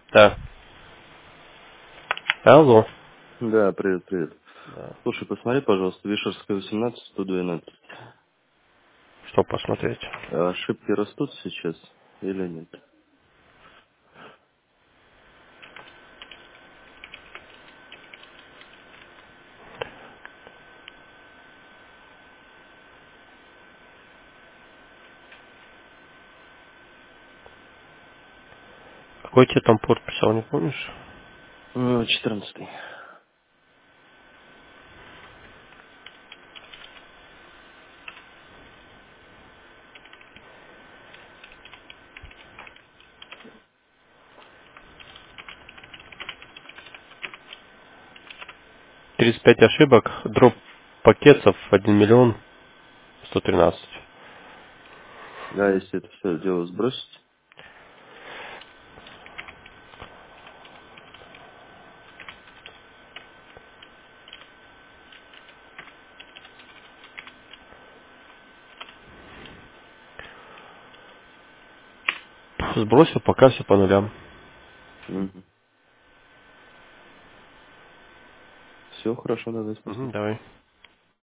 Да. Алло. Да, привет, привет. Да. Слушай, посмотри, пожалуйста, Вишерская 18, 112. Что посмотреть? А ошибки растут сейчас или нет? Какой тебе там порт писал, не помнишь? 14. 35 ошибок, дроп пакетов 1 113. Да, если это все дело сбросить. Сбросил, пока все по нулям. Все хорошо, давай, спасибо. Давай.